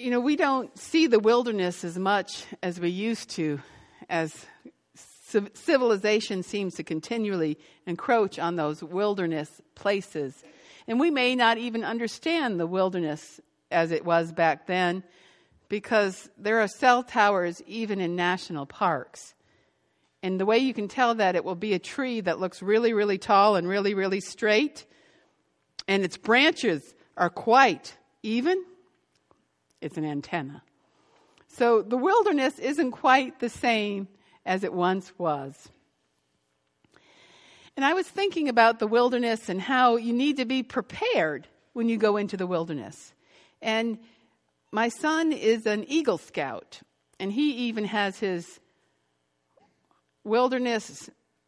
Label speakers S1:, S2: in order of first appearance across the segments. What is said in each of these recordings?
S1: we don't see the wilderness as much as we used to, as civilization seems to continually encroach on those wilderness places. And we may not even understand the wilderness as it was back then, because there are cell towers even in national parks. And the way you can tell that, it will be a tree that looks really, really tall and really, really straight, and its branches are quite even. It's an antenna. So the wilderness isn't quite the same as it once was. And I was thinking about the wilderness and how you need to be prepared when you go into the wilderness. And my son is an Eagle Scout, and he even has his wilderness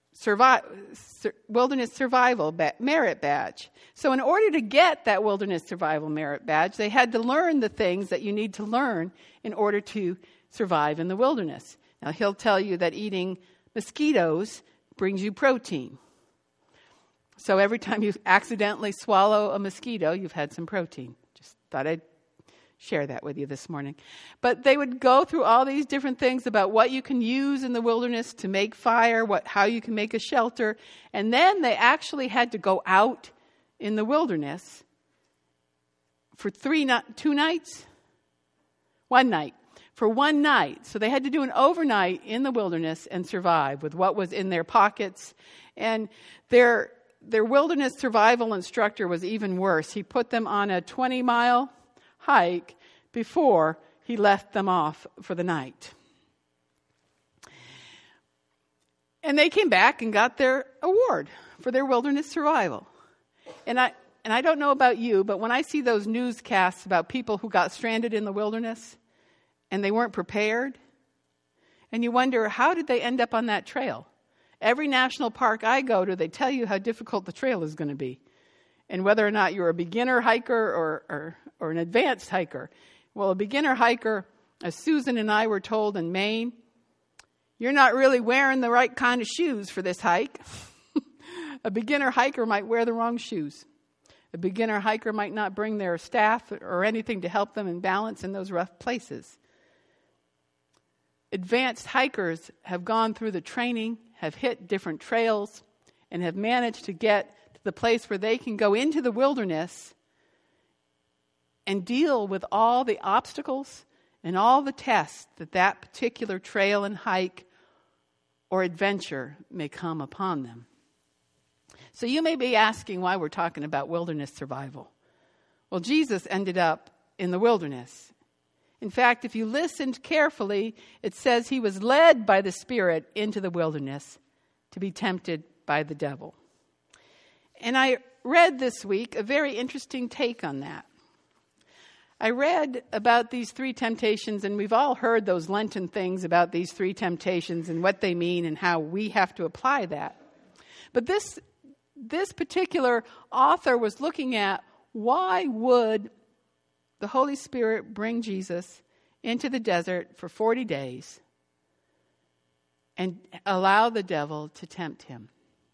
S1: survival merit badge. So in order to get that wilderness survival merit badge, they had to learn the things that you need to learn in order to survive in the wilderness. Now, he'll tell you that eating mosquitoes brings you protein. So every time you accidentally swallow a mosquito, you've had some protein. Just thought I'd share that with you this morning. But they would go through all these different things about what you can use in the wilderness to make fire, how you can make a shelter. And then they actually had to go out in the wilderness for 2 nights? 1 night. For 1 night. So they had to do an overnight in the wilderness and survive with what was in their pockets. And their wilderness survival instructor was even worse. He put them on a 20-mile hike before he left them off for the night. And they came back and got their award for their wilderness survival. And I don't know about you, but when I see those newscasts about people who got stranded in the wilderness and they weren't prepared, and you wonder, how did they end up on that trail? Every national park I go to, they tell you how difficult the trail is going to be, and whether or not you're a beginner hiker or an advanced hiker. Well, a beginner hiker, as Susan and I were told in Maine, you're not really wearing the right kind of shoes for this hike. A beginner hiker might wear the wrong shoes. A beginner hiker might not bring their staff or anything to help them in balance in those rough places. Advanced hikers have gone through the training, have hit different trails, and have managed to get to the place where they can go into the wilderness and deal with all the obstacles and all the tests that particular trail and hike or adventure may come upon them. So you may be asking why we're talking about wilderness survival. Well, Jesus ended up in the wilderness. In fact, if you listened carefully, it says he was led by the Spirit into the wilderness to be tempted by the devil. And I read this week a very interesting take on that. I read about these 3 temptations, and we've all heard those Lenten things about these 3 temptations and what they mean and how we have to apply that. But this particular author was looking at, why would the Holy Spirit bring Jesus into the desert for 40 days and allow the devil to tempt him?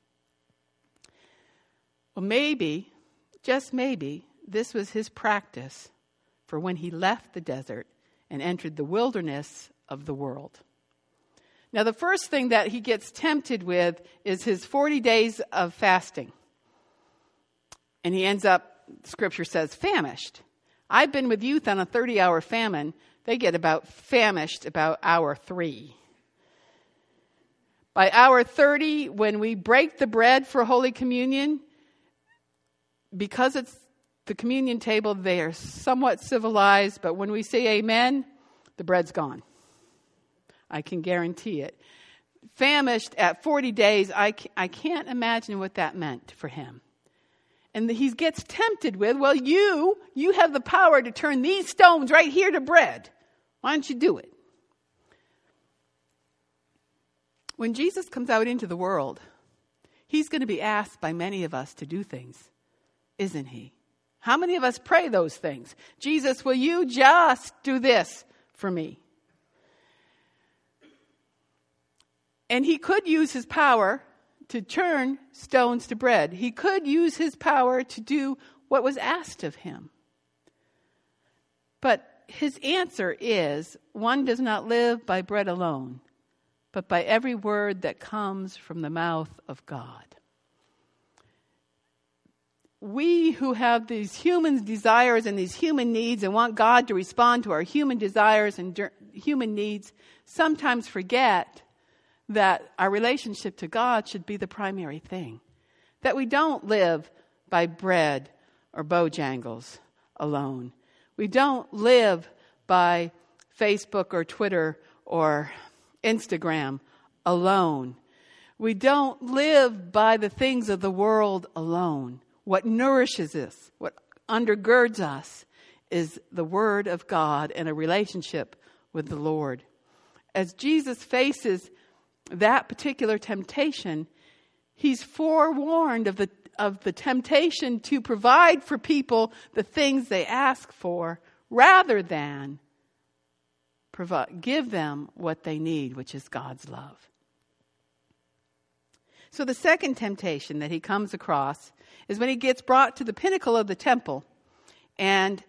S1: Well, maybe, just maybe, this was his practice for when he left the desert and entered the wilderness of the world. Now, the first thing that he gets tempted with is his 40 days of fasting. And he ends up, Scripture says, famished. I've been with youth on a 30-hour famine. They get famished about hour 3. By hour 30, when we break the bread for Holy Communion, because it's the communion table, they are somewhat civilized, but when we say amen, the bread's gone. I can guarantee it. Famished at 40 days, I can't imagine what that meant for him. And he gets tempted with, well, you have the power to turn these stones right here to bread. Why don't you do it? When Jesus comes out into the world, he's going to be asked by many of us to do things, isn't he? How many of us pray those things? Jesus, will you just do this for me? And he could use his power to turn stones to bread. He could use his power to do what was asked of him. But his answer is, one does not live by bread alone, but by every word that comes from the mouth of God. We who have these human desires and these human needs and want God to respond to our human desires and human needs sometimes forget that our relationship to God should be the primary thing. That we don't live by bread or Bojangles alone. We don't live by Facebook or Twitter or Instagram alone. We don't live by the things of the world alone. What nourishes us, what undergirds us, is the Word of God and a relationship with the Lord. As Jesus faces that particular temptation, he's forewarned of the temptation to provide for people the things they ask for, rather than give them what they need, which is God's love. So the second temptation that he comes across is when he gets brought to the pinnacle of the temple, and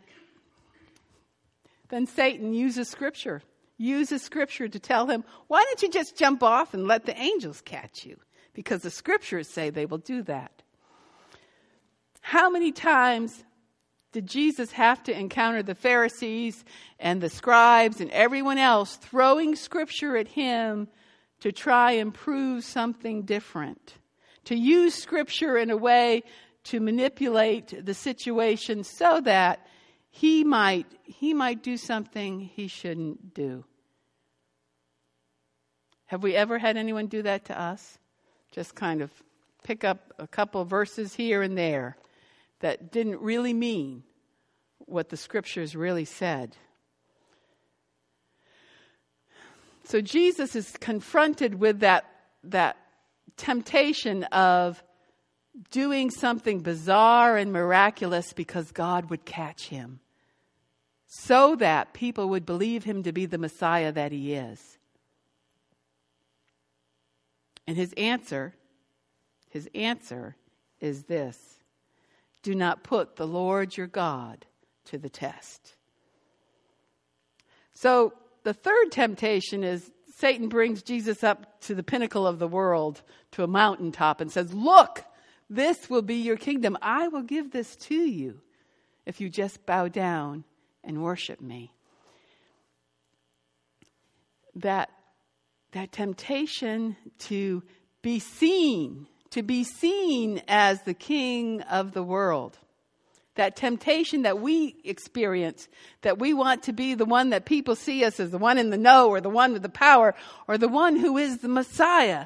S1: then Satan uses Scripture to tell him, why don't you just jump off and let the angels catch you? Because the Scriptures say they will do that. How many times did Jesus have to encounter the Pharisees and the scribes and everyone else throwing Scripture at him to try and prove something different? To use Scripture in a way to manipulate the situation so that he might do something he shouldn't do. Have we ever had anyone do that to us? Just kind of pick up a couple verses here and there that didn't really mean what the Scriptures really said. So Jesus is confronted with that temptation of doing something bizarre and miraculous because God would catch him, so that people would believe him to be the Messiah that he is. And his answer is this: do not put the Lord your God to the test. So the third temptation is Satan brings Jesus up to the pinnacle of the world, to a mountaintop, and says, look, this will be your kingdom. I will give this to you if you just bow down and worship me. That temptation to be seen as the king of the world. That temptation that we experience, that we want to be the one that people see us as the one in the know, or the one with the power, or the one who is the Messiah.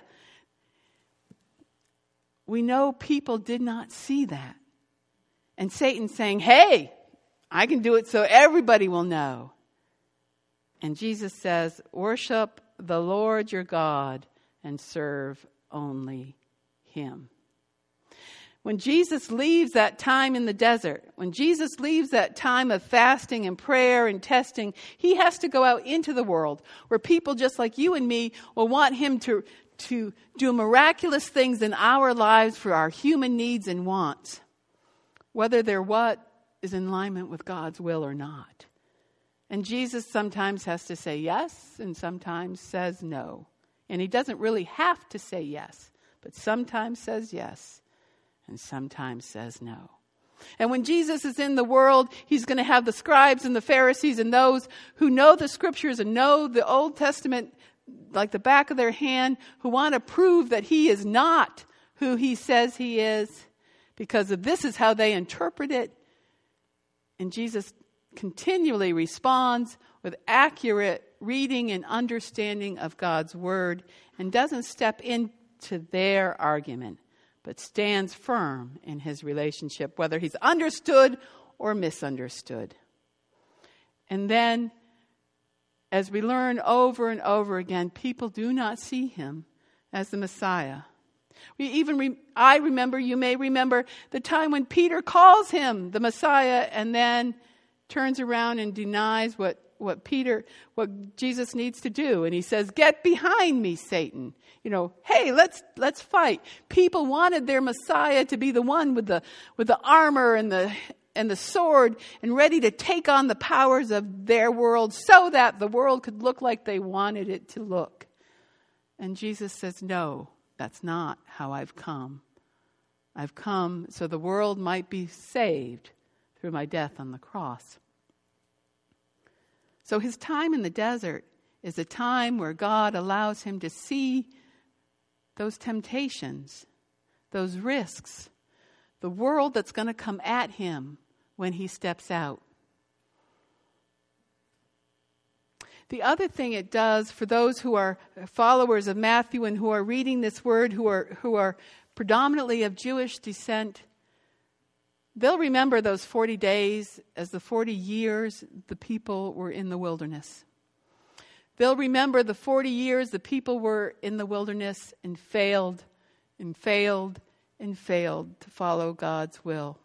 S1: We know people did not see that. And Satan's saying, hey, I can do it so everybody will know. And Jesus says, worship the Lord your God and serve only him. When Jesus leaves that time in the desert, when Jesus leaves that time of fasting and prayer and testing, he has to go out into the world where people just like you and me will want him to do miraculous things in our lives for our human needs and wants, whether they're what is in alignment with God's will or not. And Jesus sometimes has to say yes and sometimes says no. And he doesn't really have to say yes, but sometimes says yes and sometimes says no. And when Jesus is in the world, he's going to have the scribes and the Pharisees and those who know the Scriptures and know the Old Testament like the back of their hand, who want to prove that he is not who he says he is, because of this is how they interpret it. And Jesus continually responds with accurate reading and understanding of God's word, and doesn't step into their argument, but stands firm in his relationship, whether he's understood or misunderstood. And then, as we learn over and over again, people do not see him as the Messiah. I remember, you may remember, the time when Peter calls him the Messiah and then turns around and denies what Jesus needs to do. And he says, get behind me, Satan. Hey, let's fight. People wanted their Messiah to be the one with the armor and and the sword and ready to take on the powers of their world so that the world could look like they wanted it to look. And Jesus says, no, that's not how I've come. I've come so the world might be saved through my death on the cross. So his time in the desert is a time where God allows him to see those temptations, those risks, the world that's going to come at him when he steps out. The other thing it does for those who are followers of Matthew and who are reading this word, who are predominantly of Jewish descent, they'll remember those 40 days as the 40 years the people were in the wilderness. They'll remember the 40 years the people were in the wilderness and failed and failed and failed to follow God's will.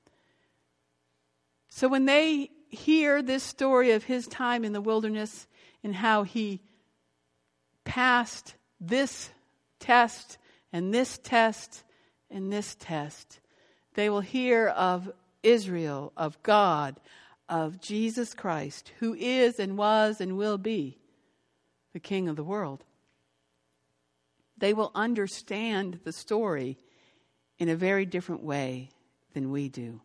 S1: So when they hear this story of his time in the wilderness and how he passed this test and this test and this test, they will hear of Israel, of God, of Jesus Christ, who is and was and will be the King of the world. They will understand the story in a very different way than we do.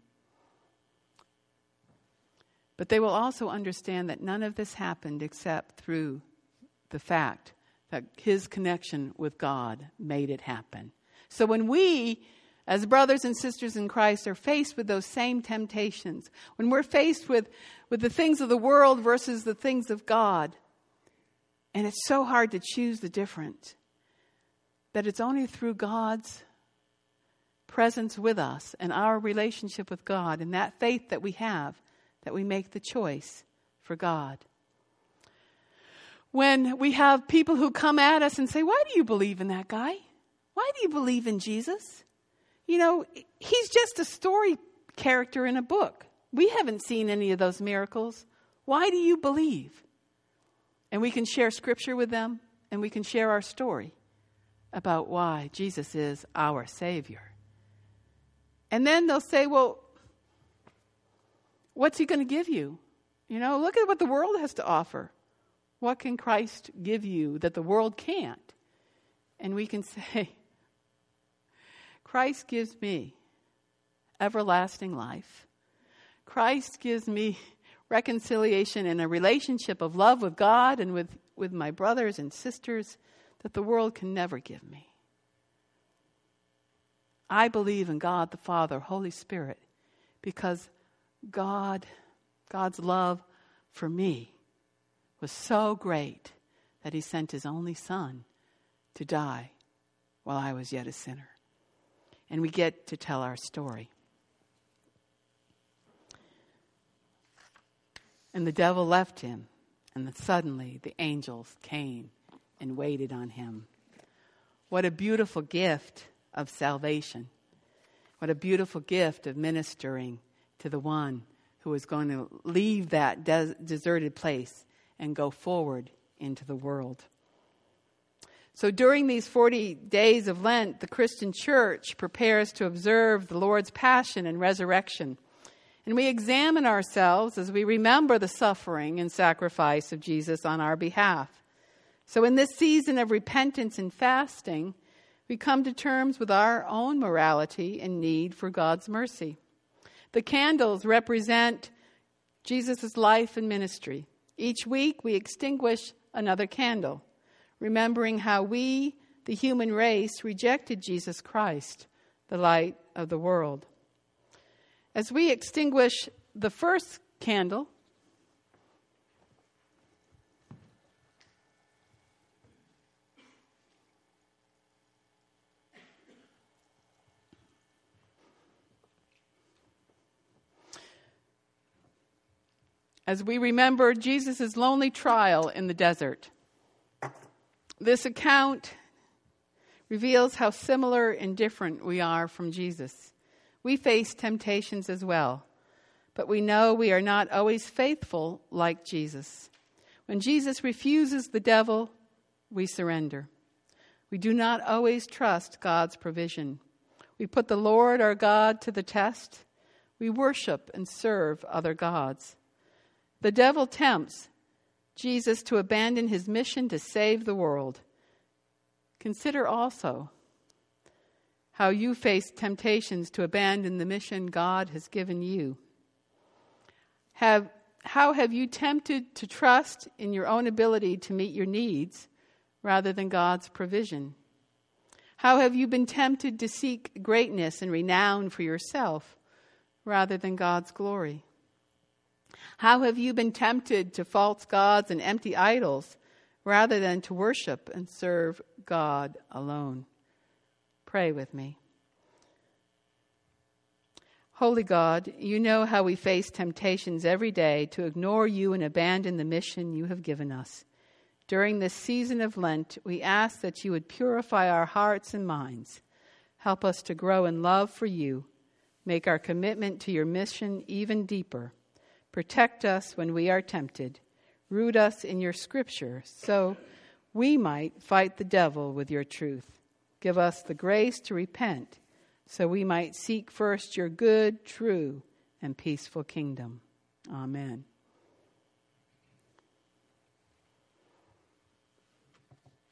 S1: But they will also understand that none of this happened except through the fact that his connection with God made it happen. So when we, as brothers and sisters in Christ, are faced with those same temptations, when we're faced with the things of the world versus the things of God, and it's so hard to choose the difference, that it's only through God's presence with us and our relationship with God and that faith that we have that we make the choice for God. When we have people who come at us and say, why do you believe in that guy? Why do you believe in Jesus? You know, he's just a story character in a book. We haven't seen any of those miracles. Why do you believe? And we can share scripture with them, and we can share our story about why Jesus is our Savior. And then they'll say, well, what's he going to give you? You know, look at what the world has to offer. What can Christ give you that the world can't? And we can say, Christ gives me everlasting life. Christ gives me reconciliation and a relationship of love with God and with my brothers and sisters that the world can never give me. I believe in God the Father, Holy Spirit, because God's love for me was so great that he sent his only Son to die while I was yet a sinner. And we get to tell our story. And the devil left him, and then suddenly the angels came and waited on him. What a beautiful gift of salvation. What a beautiful gift of ministering to the one who was going to leave that deserted place and go forward into the world. So during these 40 days of Lent, the Christian church prepares to observe the Lord's passion and resurrection. And we examine ourselves as we remember the suffering and sacrifice of Jesus on our behalf. So in this season of repentance and fasting, we come to terms with our own morality and need for God's mercy. The candles represent Jesus' life and ministry. Each week we extinguish another candle, remembering how we, the human race, rejected Jesus Christ, the light of the world. As we extinguish the first candle, as we remember Jesus' lonely trial in the desert, this account reveals how similar and different we are from Jesus. We face temptations as well, but we know we are not always faithful like Jesus. When Jesus refuses the devil, we surrender. We do not always trust God's provision. We put the Lord our God to the test. We worship and serve other gods. The devil tempts Jesus to abandon his mission to save the world. Consider also how you face temptations to abandon the mission God has given you. How have you tempted to trust in your own ability to meet your needs rather than God's provision? How have you been tempted to seek greatness and renown for yourself rather than God's glory? How have you been tempted to false gods and empty idols rather than to worship and serve God alone? Pray with me. Holy God, you know how we face temptations every day to ignore you and abandon the mission you have given us. During this season of Lent, we ask that you would purify our hearts and minds. Help us to grow in love for you. Make our commitment to your mission even deeper. Protect us when we are tempted. Root us in your scripture so we might fight the devil with your truth. Give us the grace to repent so we might seek first your good, true, and peaceful kingdom. Amen.